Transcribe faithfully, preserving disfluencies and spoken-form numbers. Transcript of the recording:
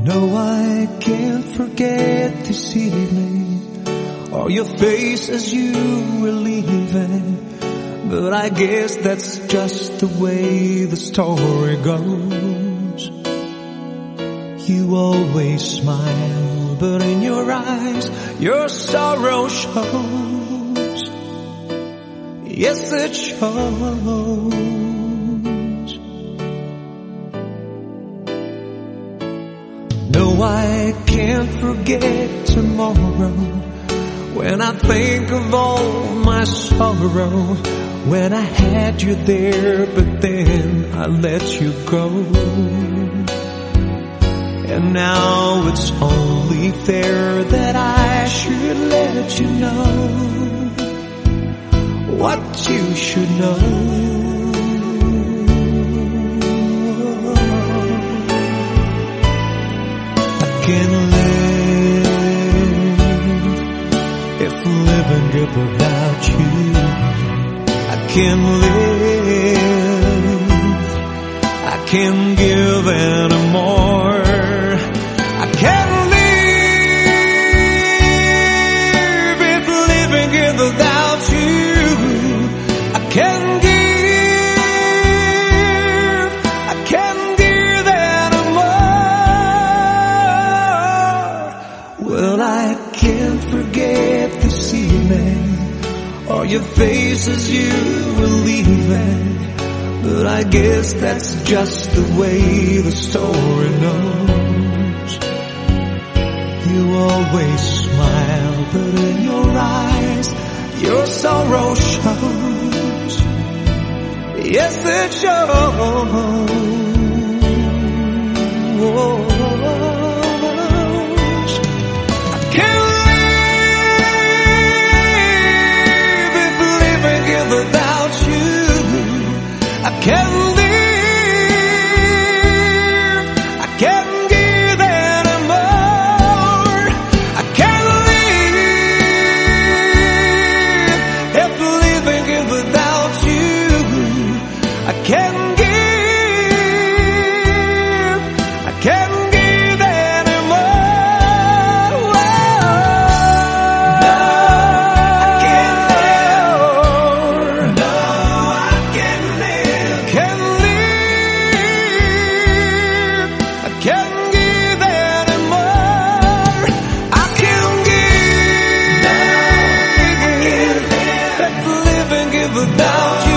No, I can't forget this evening, or your face as you were leaving. But I guess that's just the way the story goes. You always smile, but in your eyes your sorrow shows. Yes, it shows. No, I can't forget tomorrow, when I think of all my sorrow, when I had you there, but then I let you go. And now it's only fair that I should let you know what you should know. I can live if living good without you. I can live, I can give anymore. I can live if living good without you. I can give, I can give anymore. Well, I can't forget this evening, or your face as you were leaving. But I guess that's just the way the story knows. You always smile, but in your eyes your sorrow shows. Yes, it shows. I can't live if living is without you. I can live, I can give anymore. I can live if living is without you. I can give, I can give anymore. No, I can't live. No, I can't live. Can live, I can give anymore. I can give, I can live, living is without you.